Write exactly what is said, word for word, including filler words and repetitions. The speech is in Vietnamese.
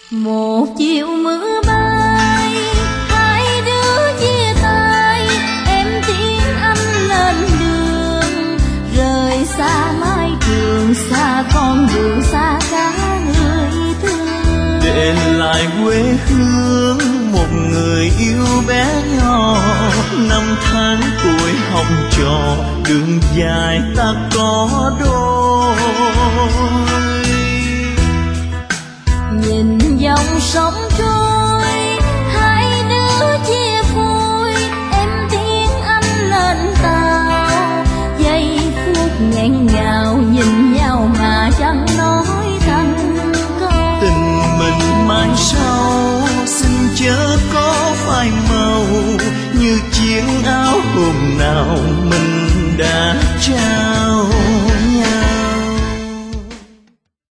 Một chiều mưa bay, hai đứa chia tay, em tiễn anh lên đường, rời xa mái trường, xa con đường, xa cả người thương. Để lại quê hương một người yêu bé nhỏ, năm tháng tuổi học trò, đường dài ta có đôi. Nhìn dòng sông trôi